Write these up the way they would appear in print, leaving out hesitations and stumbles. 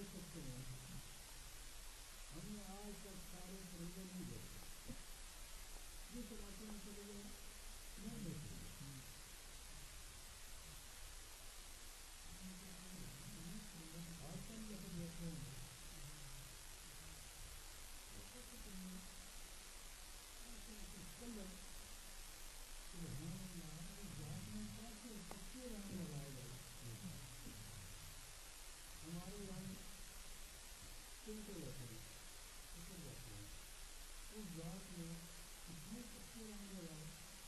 دیکھ سکتے ہیں. ہم نے آج تک سارے پرندے نہیں دیکھے. جس علاقے میں چلے گئے نہیں دیکھے. آج کل جیسے دیکھتے ہیں ہمارے یہاں چلتے رہتے ہیں اس ذات میں اتنے کچے رنگ لگائے.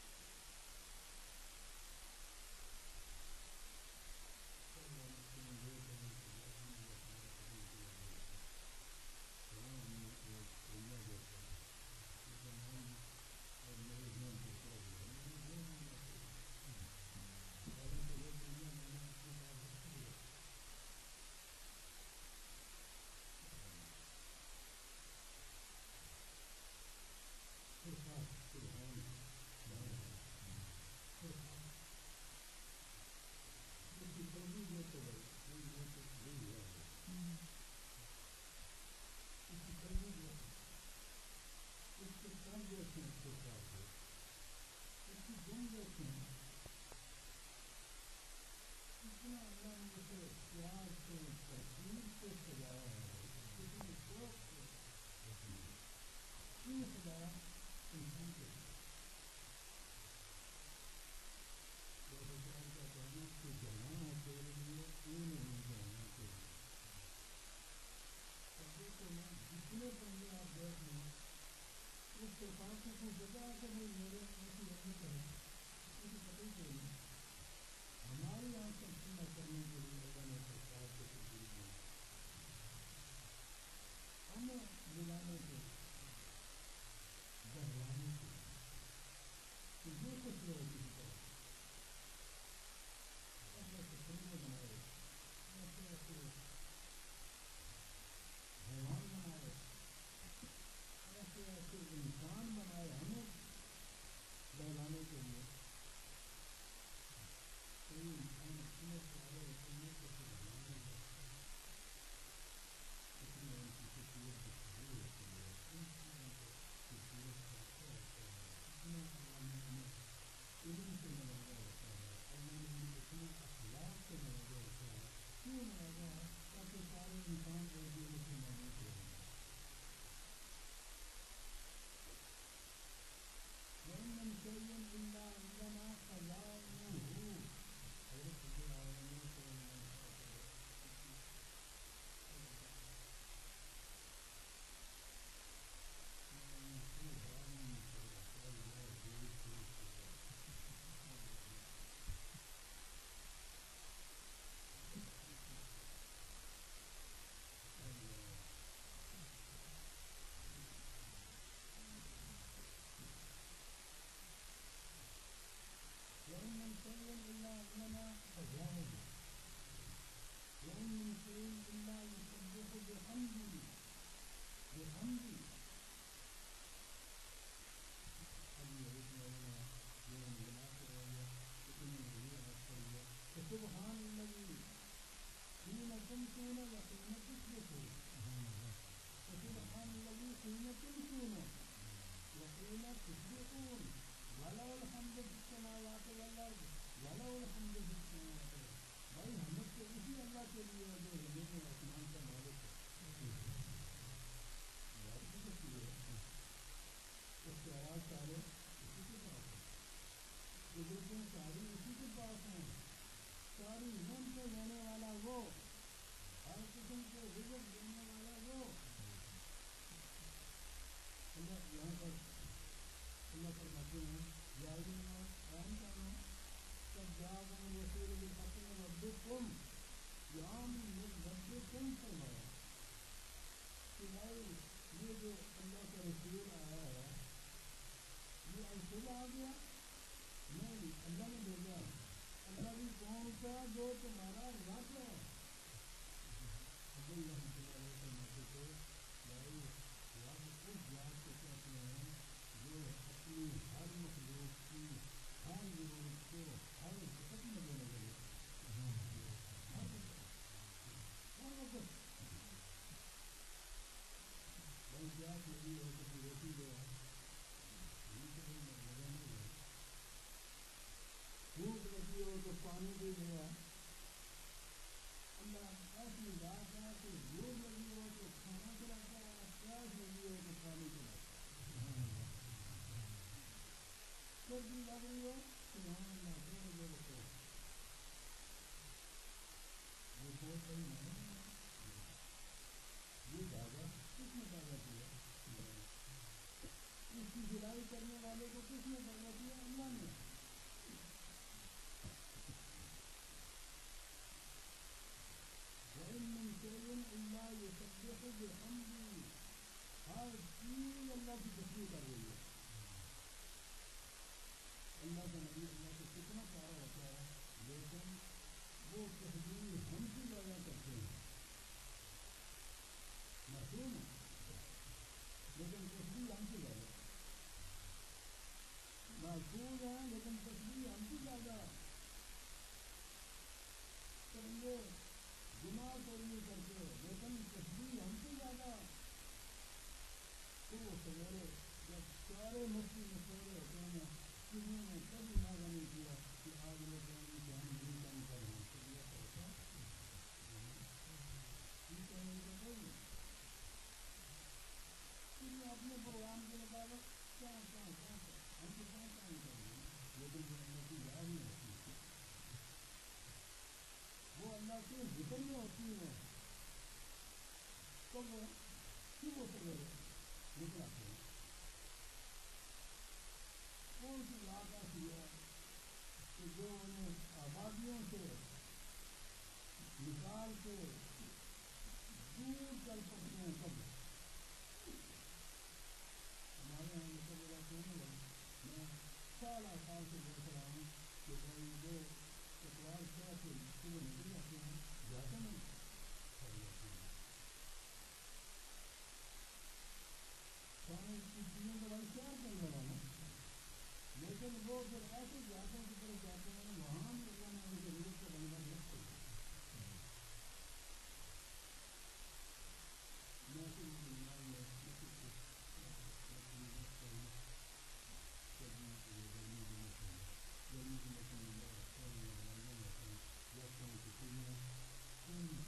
ہمارے یہاں تقسیم کرنے کے لیے اللہ نے سرکار کو تجویز دی. ہمیں بلانے کے بہلانے کے جو کچھ لوگ کسی طرح ایسے ایسے پرندے بنائے, ایسے ایسے حیوان بنائے, ایسے ایسے انسان بنائے ہمیں بہلانے کے لیے. کوئی انسان اپنے سارے اپنے کو بہلانا نہیں سکتا. اس میں ان کی خصوصیت دکھائی ہوتی ہے, انسان کو خصوصیت کرتے ہوتے ہیں. اتنا اللہ نے ہمیں علم سے نوازا ہوتا ہے, اللہ نے ہمیں اتنے اخلاق سے نوازا ہوتا ہے. کیوں نوازا ہے؟ تاکہ سارے انسان ایک دوسرے سے محبت کریں. وَإِنَّ مِن شَيْءٍ إِلَّا عِندَنَا خَزَائِنُهُ. حضرت صلی اللہ علیہ وسلم سبحان الذي حين تمسون وحين تصبحون. سبحان الذي حين تمسون وحين تصبحون وله الحمد في السماوات والارض وله الحمد في السماوات والارض. بھائی حمد تو اسی اللہ کے لیے ہے جو زمین و آسمان کا مالک ہے. اختیارات سارے اسی کے پاس ہیں, قدرتیں ساری اسی کے پاس ہیں. ساری نعمت دینے والا وہ, ہر قسم کے رزق دینے والا وہ. اللہ یہاں پر اللہ فرماتے ہیں یا ایھا آمنوا قد جاءکم الرسول بالحق من ربکم یا من ربکم فرمایا کہ بھائی یہ جو اللہ کا رسول آیا ہے یہ ایسے آ گیا نہیں, اللہ نے بھیجا. اللہ بھی کون سا جو تمہارا رب ہے. ابھی رحمۃ اللہ علیہ فرماتے تھے بھائی رب اس ذات کو کہتے ہیں جو اپنی ہر مخلوق کی ہر ضرورت کو ہر وقت مد نظر رکھتے ہیں. ہر وقت لیکن وہ تشبیہ ہم سے زیادہ کرتے ہیں. معصوم ہے لیکن تشبیہ ہم سے زیادہ محفوظ ہیں لیکن تشبیہ ہم سے زیادہ کریں گناہ کو نہیں کرتے لیکن تشبیہ ہم سے زیادہ. تو وہ سویرے جب سارے مفتی مشورے ہوتے ہیں کسی نے کبھی مانا نہیں کیا کہ آج وہ کہیں گے کہ ہم دن کام کر رہے ہیں تو یہ ایسا یہ کہنے کا کوئی نہیں. کسی اپنے پروگرام کے مطابق کیا ہم تو کام کریں گے لیکن جو اللہ کی یاد نہیں ہوتی وہ اللہ کے ذکر میں ہوتی ہے تو وہ کیوں وہ سویرے نکل آتے ہیں. کون سی بات ایسی ہے کہ جو انہیں آبادیوں سے نکال کے دور چل پڑتے ہیں. سب ہمارے یہاں یہ سب علاقے ہیں. میں سال سے دیکھ رہا ہوں کہ بھائی جو اتوار شہر سے صبح نکل جاتے ہیں جاتے نہیں پڑ جاتے ہیں کھانے کی چیزوں کا بھائی شہر کے اندر آنا لیکن وہ پھر ایسے جاتے کی طرف جاتے ہیں وہاں بھی اللہ نے ان کے روح کا بندہ رکھ کر میں تو یہ دنیا میں گرمی کے موسم میں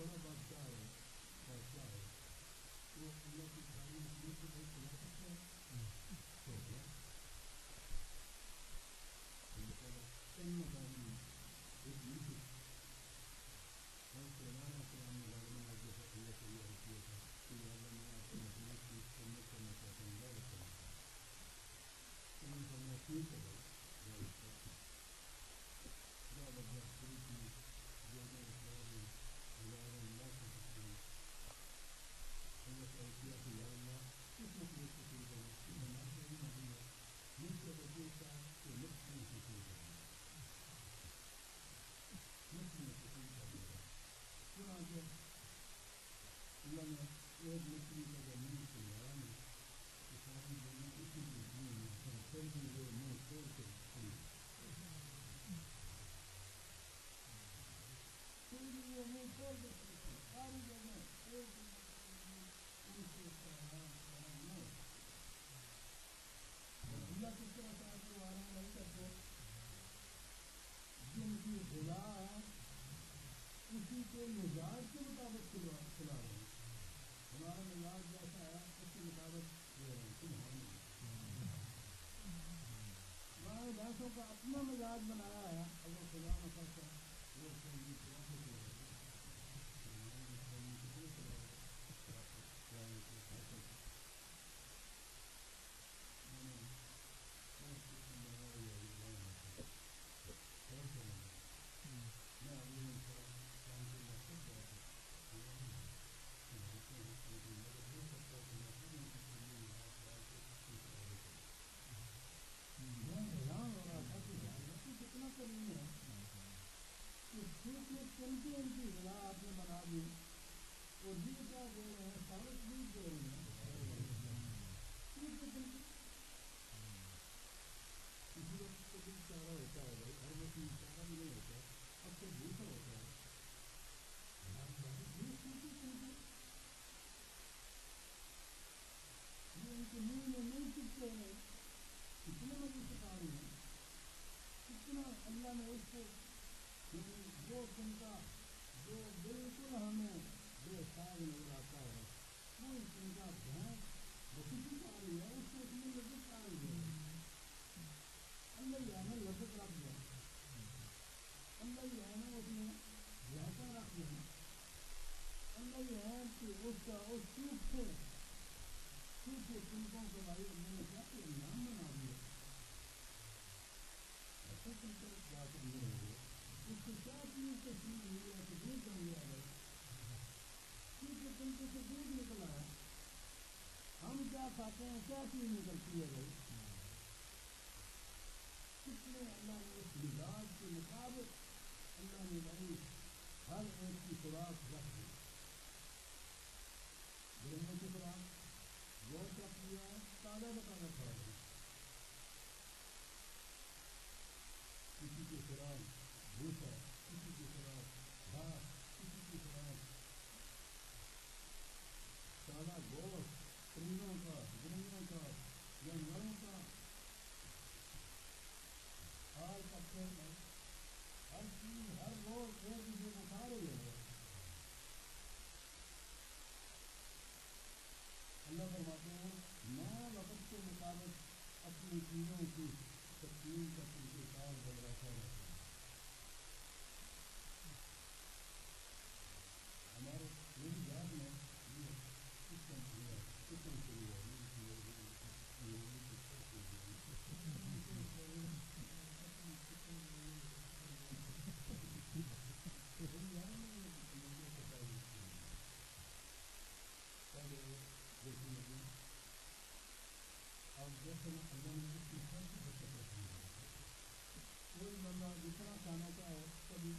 بڑا بادشاہ ہے وہ اللہ کی تعلیم اپنے سے بہت چلا سکتا ہے ہو گیا کلمہ تعلیم ایک میوزک ہم سلیمان السلام نے غالباً آج جیسا اللہ سے یہ کیا تھا کہ اللہ میں آپ کو مجموعات کی سنت کرنا چاہتا ہوں غور کرنا چاہتا ہوں فرما ٹھیک ہے بھائی بڑا شروع کی جو میں اخبار ہوں اللہ سے سکتے ہیں اللہ تعالیٰ کیا کہ یا اللہ کس مطلب سے شروع کرنا کہ نماز نہیں ہوتی ہے مجھ سے بدل کا کہ نفس میں سے شروع کرنا نفس میں سے شروع کرنے کا چنانچہ اللہ نے ایک مچھلی کا جب منہ کھلایا نا تو ساری دنیا اسی کے منہ میں پھر بھی وہ منہ کھول کے کھلی پھر بھی وہ منہ کھول کے ساری جگہ ایک ان سے سلام نہ اللہ کس طرح سے آپ کو آرام نہیں کرتے جن کی غذا اسی کے مزاج کے مطابق کھلا رہے ہیں ہمارا مزاج جیسا ہے اس کے مطابق دے رہے ہیں سبحان اللہ ہمارے بھینسوں کا اپنا مزاج بنایا ہے اگر خدا نہ کرتا وہ سنگی کیسے دے رہے ہیں چمکی ان کی غذا آپ نے بنا دی اور یہ کیا دے رہے ہیں سالس بھی دے رہے ہیں کسی وقت تو بھی چارہ ہوتا ہے بھائی ہر وقت چارہ بھی نہیں ہوتا اب تو بھوسا ہوتا ہے یہ ان کے منہ میں نہیں چپتے ہیں کتنے مزے سے کام ہے کتنا اللہ نے اس کو وہ قسم کا جو بالکل ہمیں بے ساگ نظر آتا ہے وہ قسم کا بھینس بکری آ رہی ہے اس کو اتنی لذت آ رہی ہے اللہ یہ ہے لذت رکھ دیں اللہ یہ ہے نا اس میں ذائقہ رکھ دیں اللہ یہ ہے کہ اس کا اس سوکھے تنکوں کے بھائی اللہ نے کیا کہ انعام بنا دیا ایسا تنکر جا کر نہیں ہو گیا اس کو کیا چیز تشریح ہوئی ہے کہ دودھ بن گیا ہے کیونکہ تنکے سے دودھ نکلا ہے ہم کیا کھاتے ہیں کیا چیز نکلتی ہے بھائی کتنے اللہ نے اس مزاج کے مطابق اللہ نے بھائی ہر ایک کی خوراک رکھ دی گرمیوں کی خوراک گوشت رکھ دیا ہے تازہ بتانا کھا رہے ہیں کسی کی خوراک بھوسا کسی کی خوراک گھاس کسی کی خوراک تازہ گوشت پرندوں کا گرمیوں کا جانوروں کا ہر پتے میں ہر چیز ہر روز ایک دوسرے کو کھا رہی ہے اللہ فرماتے ہیں میں وقت کے مطابق اپنی چیزوں کی تقسیم کا طریقہ کار بدلاتا رہتا ہوں ہمارے میری یاد میں سسٹم شروع ہوا جیسے اللہ نے اس کی ہر کی برکت رکھی ہے کوئی بندہ جتنا کھانا چاہے کبھی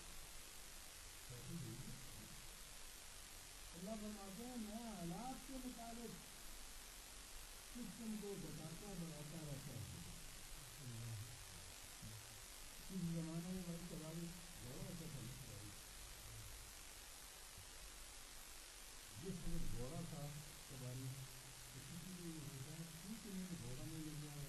اللہ فرماتے ہیں میں حالات کے مطابق سسٹم کو بتاتا بڑھاتا رہتا ہے اس زمانے میں بڑی سواری گھوڑا ہوتا تھا جس وقت گھوڑا تھا سواری کسی کو یہ ہوتا ہے کیونکہ میں گھوڑا نہیں لے گیا ہے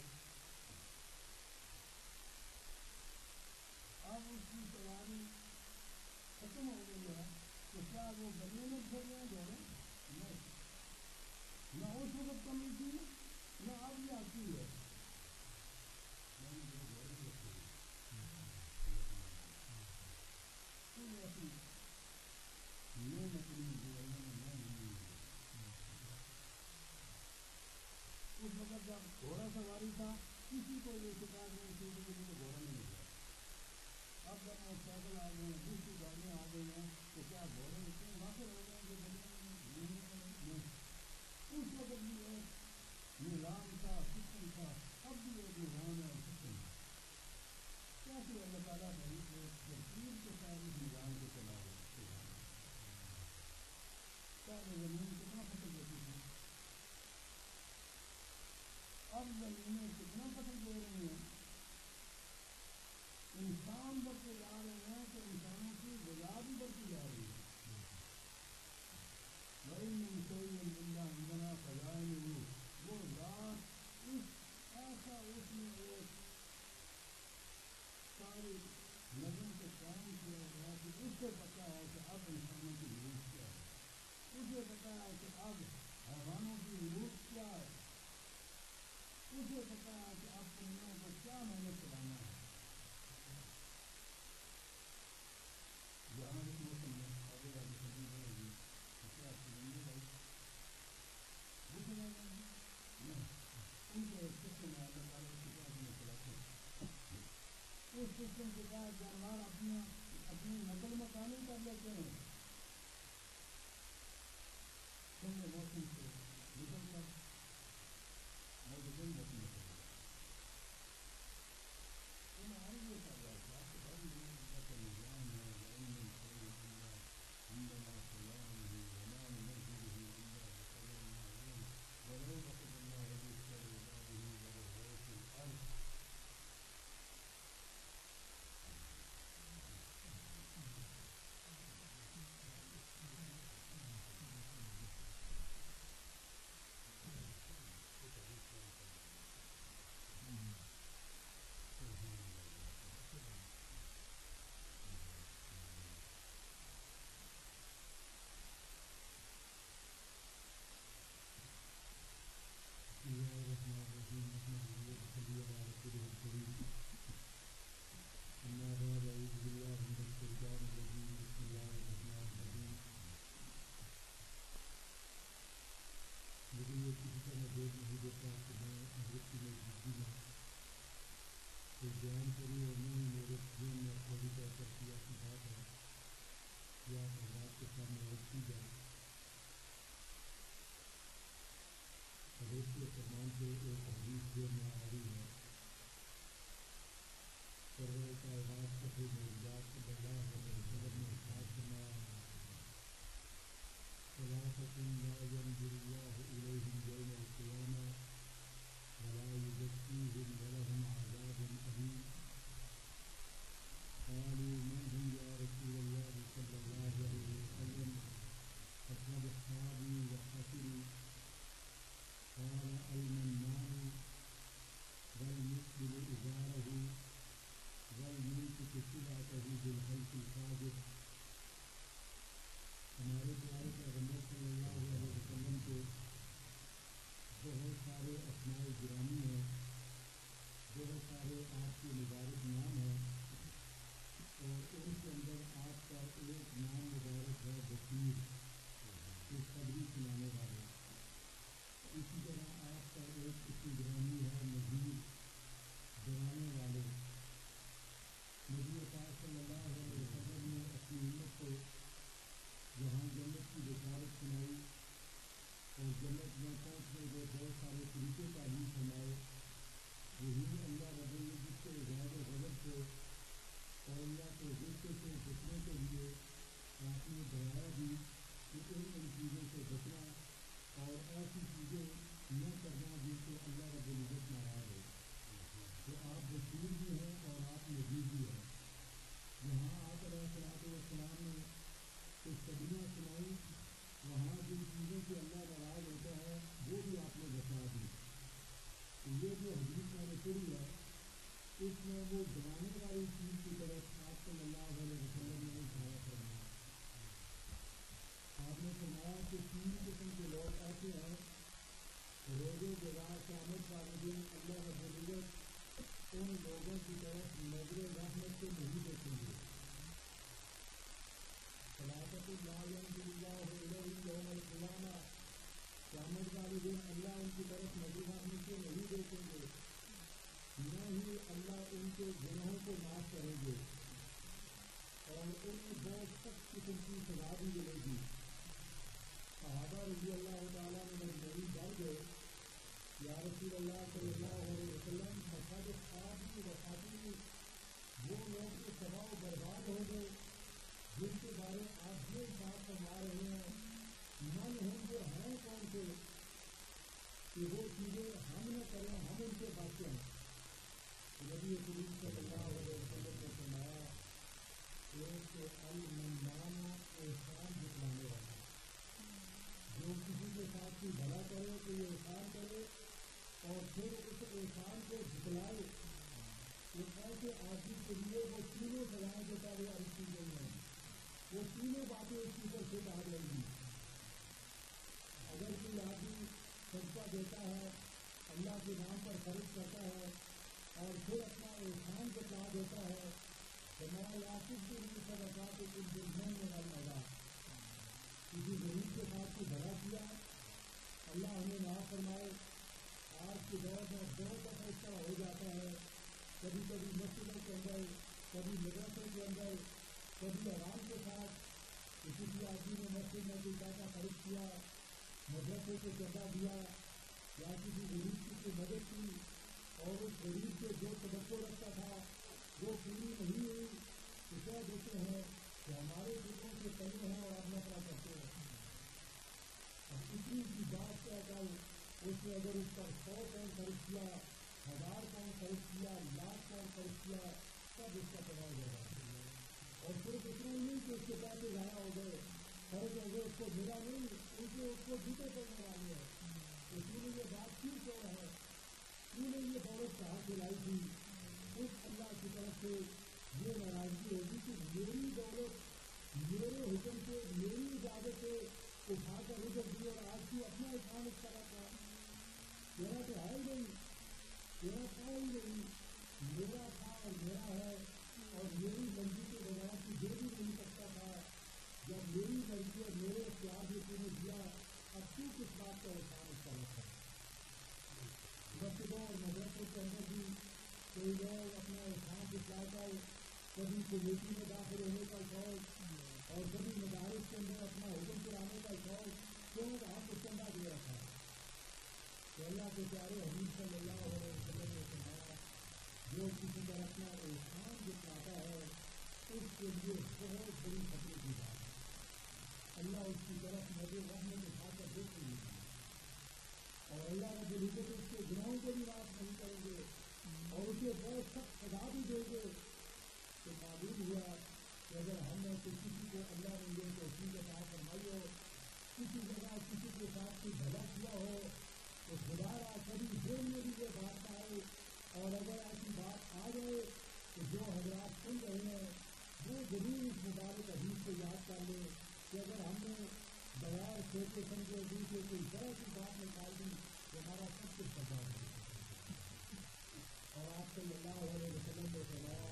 اب اس کی سواری ختم ہو گئی ہے تو کیا وہ بننے میں پھر گئے دونوں نہیں، نہ اس وقت کمی تھی نہ اب یہ آتی ہے. اس وقت جب گھوڑا سواری تھا کسی کو یہ شکایت نہیں تھی کہ مجھے گھوڑا نہیں ملا. اب جب موٹر سائیکل آ گئے ہیں دوسری گاڑیاں آ گئی ہیں تو کیا گھوڑے اتنے واقع ہو گئے کہ نہیں. اس وقت بھی ایک نظام تھا سسٹم تھا، اب بھی ایک نظام ہے سسٹم ہے. کیسے اللہ تعالیٰ نے ایک ترتیب کے ساتھ اس نظام کو چلا رہے پہلے زمین کتنا فصل دیتی تھی، اب زمینیں کتنا فصل دے رہی ہیں. انسان بڑھتے جا رہے ہیں تو انسانوں کی غذا بھی بڑھتی جا رہی ہے. وَإِنَّ شَيْءٍ إِلَّا عِندَنَا خَزَائِنُهُ، وہ ذات اس ایسا اس نے ایک ساری نظم کو قائم کیا گیا کہ اس سے پتہ ہے کہ اب انسانوں کی ضرورت کیا ہے، اسے پتہ ہے کہ اب حیوانوں کی ضرورت کیا ہے، اسے پتہ ہے کہ اب پرندوں کو کیا محنت کرانا ہے. یہاں اس موسم میں آگے جا کے سبزی بڑھے گی تو کیا پرندے بھائی بھوکے رہ جائیں گے؟ نہیں، ان کو ایک سسٹم ہے اللہ تعالیٰ اس کے تحت میں چلاتے ہیں. اس سسٹم کے تحت جانور اپنی نقل مکانی کر لیتے ہیں. ٹھنڈے موسم سے نکل کر اور گرم موسم میں چلے جائیں. ہمارے یہ کر رہا تھا کہ بھائی یہ نظام ہے وَإِنَّ شَيْءٍ إِلَّا عِندَنَا خَزَائِنُهُ وَمَا نُنَزِّلُهُ إِلَّا بِقَدَرٍ مَعْلُومٍ وَلَوْ بَسَطَ اللَّهُ الرِّزْقَ لِعِبَادِهِ لَبَغَوْا فِي الْأَرْضِ. لیکن یہ کسی طرح دیکھ نہیں دیتا کہ میں حضرت کی نزدیکی میں کوئی بیان کری اور نہیں میرے ذہن میں فوری طور پر سیاسی بات ہے یا حضرات کے سامنے عرض کی جائے. حضرت کے فرمان سے ایک حدیث ذہن میں آ رہی ہے. سرور کائنات فخر معجزات صلی اللہ علیہ وسلم نے ارشاد فرمایا ثلاثة لا ينظر الله إليهم يوم القيامة ولا يزكيهم ولهم عذاب أليم. قالوا من هم يا رسول الله صلى الله عليه وسلم فقد خابوا وخسروا. قال المنان والمسبل إزاره والمنفق سلعته بالحلف الكاذب. ہمارے پیارے پیغمبر صلی اللہ علیہ وسلم کو رسول اللہ صلی اللہ علیہ وسلم مشہد خواب کی وفاتی وہ لوگ جو تباہ و برباد ہو گئے جن کے بارے آپ یہ بات فرما رہے ہیں من ہم وہ ہیں کون سے کہ وہ چیزیں ہم نہ کریں ہم ان سے بچیں ہیں. نبی کریم صلی اللہ علیہ وسلم نے فرمایا ایک المنان احسان جتلانے والا جو کسی کے ساتھ کوئی بھلا کرے تو یہ احسان کرے اور پھر اس احسان کو جتلائے. ایک ایسے آدمی کے لیے وہ تینوں سزائیں دیتا ہے عرض کی گئی ہیں. وہ تینوں باتیں اس کی طرف سے کہا جائیں گی. اگر کوئی آدمی صدقہ دیتا ہے اللہ کے نام پر خرچ کرتا ہے اور پھر اپنا احسان جتا دیتا ہے تو میں یاسف کے لیے صدقہ تو کچھ دن میں لگا کسی غریب کے ساتھ کوئی بھلا کیا اللہ ہمیں نہ فرمائے. آج کے دور میں بہت دفعہ اس طرح ہو جاتا ہے کبھی کبھی مسجدوں کے اندر کبھی مدرسوں کے اندر کبھی عوام کے ساتھ کسی آدمی نے مسجد میں کوئی پیسہ خرچ کیا مدرسے کو چندہ دیا یا کسی غریب کی کوئی مدد کی اور اس غریب سے جو توقع رکھتا تھا وہ پوری نہیں ہوئی تو کیا دیتے ہیں کہ ہمارے دلوں سے تلے ہیں اور آپ نفرا کرتے ہیں. اب اتنی کی بات کیا کر اس نے اگر اس پر 100 پاؤنڈ خرچ کیا 1000 پاؤنڈ خرچ کیا 1,00,000 پاؤنڈ خرچ کیا تب اس کا تباہ ہو جائے گا. اور صرف اتنا ہی نہیں کہ اس کے پیسے ضائع ہو گئے فرض اگر اس کو ملا نہیں اس کو جوتے پڑنے والے ہیں. اس نے یہ بات کیوں ہے کیوں نے یہ دولت کہاں سے لائی تھی. اس اللہ کی طرف سے یہ ناراضگی ہوگی کہ میری دولت میرے حکم سے میری اجازت سے اٹھا کر رجب دی اور آج کی اپنا احسان اس طرح کا تیرا تو ہے ہی نہیں تیرا تھا ہی نہیں میرا تھا اور میرا ہے اور میری مرضی کے بغیر کی دے بھی نہیں سکتا تھا. جب میری مرضی اور میرے اختیار سے تم نے دیا اب کیوں کس بات کا احسان اس طرح کا. مسجدوں اور مدرسوں کے اندر بھی کوئی لوگ اپنا احسان دکھلا کر کبھی کمیٹی میں داخل ہونے کا شوق اور کبھی مدارس کے اندر اپنا حکم چلانے کا شوق کیوں وہاں کو چندہ دے رکھا ہے. تو اللہ کے پیارے حبیب صلی اللہ علیہ وسلم نے فرمایا جو کسی پر اپنا احسان دکھلاتا ہے اس کے لیے بہت بڑی خطرے کی بات ہے. اللہ اس کی طرف نظر رحمت اٹھا کر دیکھ نہیں ہے اور اللہ رب العزت اس کے گناہوں کو بھی معاف نہیں کریں گے اور اسے بہت سخت سزا بھی دیں گے. تو معلوم ہوا کہ اگر ہم نے کسی کو اللہ نے یہ توفیق عطا فرمائی ہو کسی جگہ کسی کے ساتھ کوئی بھلا کیا ہو تو خدا را کبھی دل میں بھی یہ بات آئے اور اگر ایسی بات آ جائے تو جو حضرات سن رہے ہیں وہ ضرور اس مبارک حدیث کو یاد کر لیں کہ اگر ہم نے بغیر سوچے سمجھے دوسرے کوئی ذرا سی بات نکال دی تو ہمارا سب کچھ برباد ہو جائے. اور آپ صلی اللہ علیہ وسلم نے فرمایا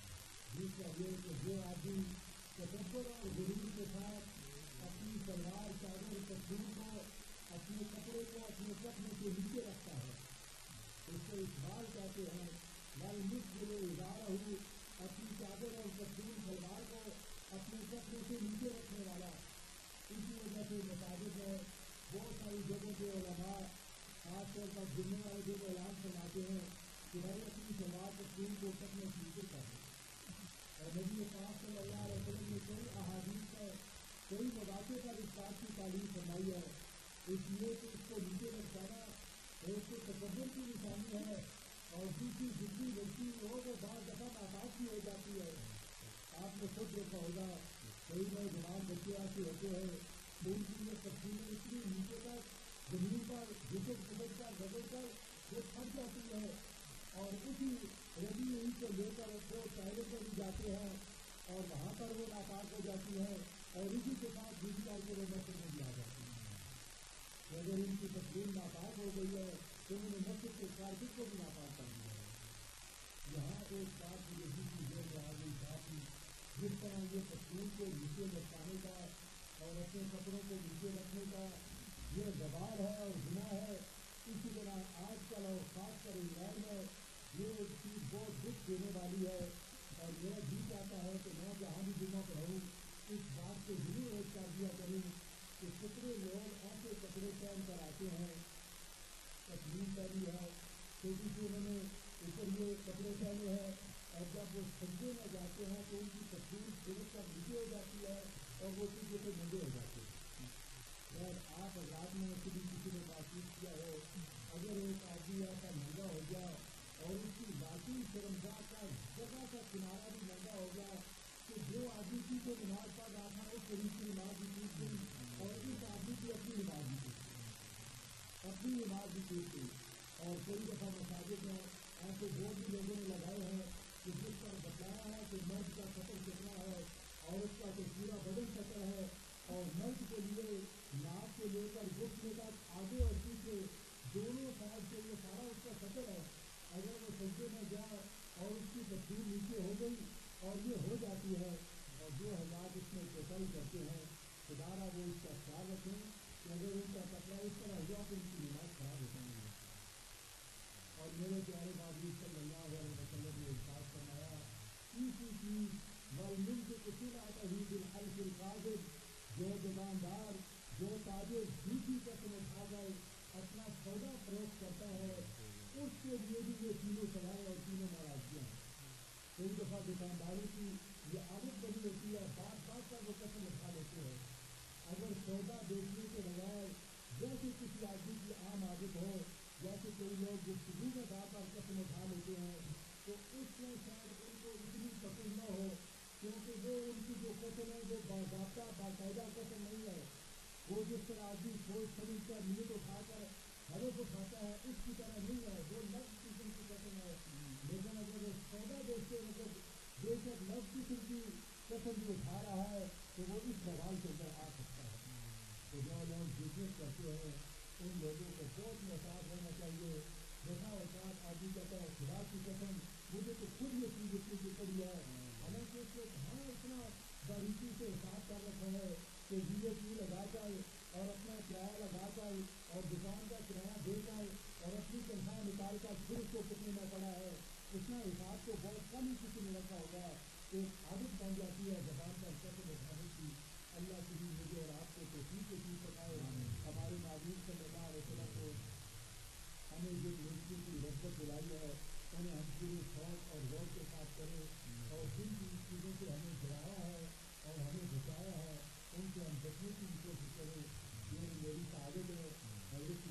جس کا یہ کہ جو آدمی تکبر اور غرور کے ساتھ اپنی تلوار چادر تقسیم کو اپنے کپڑے کو اپنے قدم کے نیچے رکھتا ہے اس کو اقبال کہتے ہیں لال مجھ ادارہ ہوں اپنی چادر اور تقسیم تلوار کو اپنے قدم کے نیچے رکھنے والا. اسی وجہ سے مطابق ہے بہت ساری جگہوں کے علماء خاص طور پر جمعے والے دن اعلان فرماتے ہیں کہ بھائی اپنی سلوار تقسیم کو قدم کے نیچے کر دیں. اور نبی پاک صلی اللہ علیہ وسلم نے کئی احادیث پر کئی مواقع پر اس بات کی تعلیم فرمائی ہے. اس لیے کہ اس کو نیچے رکھ جانا ایک تو تکبر کی نشانی ہے اور دوسری جتنی غلطی ہو وہ بعض دفعہ ناپاک کی ہو جاتی ہے. آپ نے خود دیکھا ہوگا کئی نوجوان بچے ایسے ہوتے ہیں تو ان کی یہ تقسیمیں اتنی نیچے تک زمین پر جسد گزر کر گزر کر وہ پھٹ جاتی ہے اور اسی ربی ان کو لے کر وہ ٹائلٹ میں بھی جاتے ہیں اور وہاں پر وہ ناپاک ہو جاتی ہے اور اسی کے ساتھ دوسری کر کے وہ مسجد میں بھی آ جاتی ہے. اگر ان کی تقسیم ناپاک ہو گئی ہے تو انہوں نے مسجد کے کارپٹ کو بھی ناپاک کر دیا ہے. یہاں ایک بات مجھے دوسری دیر میں آ گئی ساتھی جس طرح یہ تقسیم کو نیچے لٹکانے کا اور اپنے کپڑوں کو نیچے رکھنے کا یہ زوال ہے اور گناہ ہے. اسی طرح آج کل اور خاص کر انگلینڈ میں یہ ایک چیز بہت دکھ دینے والی ہے اور میرا جی چاہتا ہے کہ میں جہاں بھی جمعہ پڑھوں اس بات کو ضرور ایک کر دیا کروں کہ کتنے لوگ ایسے کپڑے پہن کر آتے ہیں تقسیم پہنی ہے چھوٹی سی انہوں نے اوپر یہ کپڑے پہنے ہیں، اور جب وہ سجدے میں جاتے ہیں تو ان کی تصویر دیکھ کر نیچے ہو جاتی ہے اور وہ پیچھے سے ننگے ہو جاتے ہیں۔ اور آپ رات میں کبھی کسی نے محسوس کیا ہو، اگر ایک آدمی ایسا ننگا ہو گیا اور اس کی ذاتی شرمگاہ کا جگہ کا کنارہ بھی ننگا ہو گیا کہ جو آدمی کی کو نماز پڑھ رہا تھا اس شریف کی نماز بھی ٹوٹ گئی اور اس آدمی کی اپنی نماز بھی ٹوٹ گئی، اپنی نماز بھی ٹوٹ گئی۔ اور کئی دفعہ مساجد میں ایسے بورڈ بھی لوگوں نے لگائے ہیں کہ جس پر بتایا ہے کہ مرد کا سطر کتنا ہے، عورت کا تو پورا بدن سطر ہے، اور مرد کے لیے ناک سے لے کر گھٹنے تک آگے اور پیچھے دونوں سائڈ سے یہ سارا اس کا سطر ہے۔ اگر وہ سجدے میں جائے اور اس کی تصویر نیچے ہو گئی اور یہ ہو جاتی ہے اور جو حضرات اس میں کوتاہی کرتے ہیں خدارہ وہ اس کا خیال رکھیں کہ اگر ان کا کپڑا اس طرح ہوا تو ان کی نماز خراب ہو جائے گی۔ اور میرے پیارے نبی صلی اللہ علیہ وسلم نے ارشاد فرمایا، تیسری چیز والمنطق صلۃ بالحلف الکاذب، جو دکاندار جو تاجر جھوٹی قسم اٹھا کر اپنا سودا فروخت کرتا ہے اس کے لیے بھی یہ تینوں سزائیں اور تینوں ناراضگیاں ہیں۔ کئی دفعہ دکانداروں کی یہ عادت بنی ہوتی ہے، بات بات پر وہ قسم اٹھا لیتے ہیں۔ اگر سودا بیچنے کے بغیر جیسے کسی آدمی کی عام عادت ہو، جیسے کوئی لوگ گفتگو میں بات پر قسم اٹھا لیتے ہیں، تو اس میں شاید ان کو اتنی پکڑ نہ ہو، کیونکہ وہ ان کی جو قسم ہے وہ باضابطہ باقاعدہ قسم نہیں ہے، وہ جس طرح آدمی سوچ سمجھ کر نیت اٹھا کر حلف اٹھاتا ہے اس کی طرح نہیں ہے، وہ لفظ قسم کی قسم ہے۔ لیکن اگر وہ سودا بیچتے وقت بے شک لفظ قسم کی قسم بھی اٹھا رہا ہے تو وہ اس سوال کے اندر آ سکتا ہے۔ تو جو لوگ بزنس کرتے ہیں ان لوگوں کو بہت محتاط ہونا چاہیے۔ بسا اوقات آدمی کہتا ہے خدا کی قسم مجھے تو خود یہ چیز اتنی کی پڑی ہے، حالانکہ اس کو کہاں اتنا باریکی سے حساب کر رکھا ہے کہ ویت بھی لگا جائے اور اپنا کرایہ لگا جائے اور دکان کا کرایہ دے جائے اور اپنی تنخواہ نکال کر پھر اس کو کتنے میں پڑا ہے، اتنا حساب تو بہت کم ہی کسی نے رکھا ہوگا۔ ایک عادت بن جاتی ہے زبان پر قسم اٹھانے کی۔ اللہ کی بھی مجھے اور آپ کو توفیق نصیب فرمائے، ہمارے نبی صلی اللہ علیہ وسلم کو ہمیں جو نیکی کی رغبت دلائی ہے انہیں ہم پورے شوق اور غور کے ساتھ کریں، اور جن جن چیزوں سے ہمیں ڈرایا ہے اور ہمیں بچایا ہے ان سے ہم بچنے کی بھی کوشش کریں۔ یہ میری سعادت ہے اور اس